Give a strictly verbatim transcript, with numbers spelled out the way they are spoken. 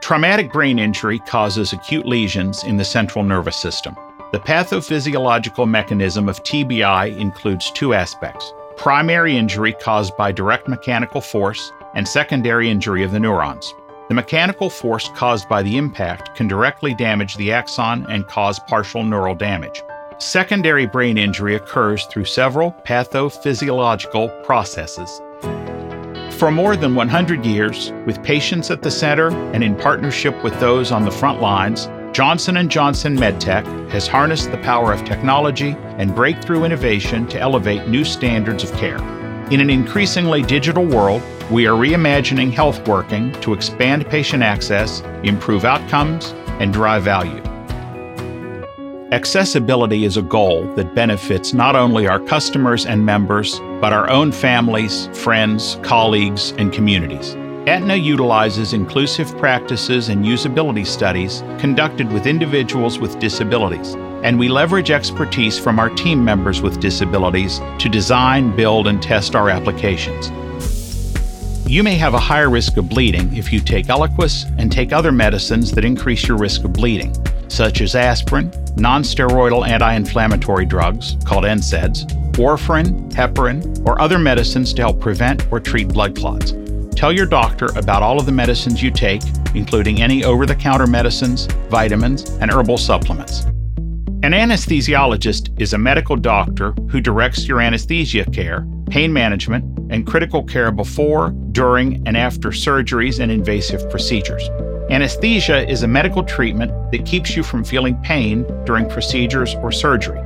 Traumatic brain injury causes acute lesions in the central nervous system. The pathophysiological mechanism of T B I includes two aspects: primary injury caused by direct mechanical force and secondary injury of the neurons. The mechanical force caused by the impact can directly damage the axon and cause partial neural damage. Secondary brain injury occurs through several pathophysiological processes. For more than one hundred years, with patients at the center and in partnership with those on the front lines, Johnson and Johnson MedTech has harnessed the power of technology and breakthrough innovation to elevate new standards of care. In an increasingly digital world, we are reimagining health working to expand patient access, improve outcomes, and drive value. Accessibility is a goal that benefits not only our customers and members, but our own families, friends, colleagues, and communities. Aetna utilizes inclusive practices and usability studies conducted with individuals with disabilities, and we leverage expertise from our team members with disabilities to design, build, and test our applications. You may have a higher risk of bleeding if you take Eliquis and take other medicines that increase your risk of bleeding, such as aspirin, non-steroidal anti-inflammatory drugs, called N SAIDs, warfarin, heparin, or other medicines to help prevent or treat blood clots. Tell your doctor about all of the medicines you take, including any over-the-counter medicines, vitamins, and herbal supplements. An anesthesiologist is a medical doctor who directs your anesthesia care, pain management, and critical care before, during, and after surgeries and invasive procedures. Anesthesia is a medical treatment that keeps you from feeling pain during procedures or surgery.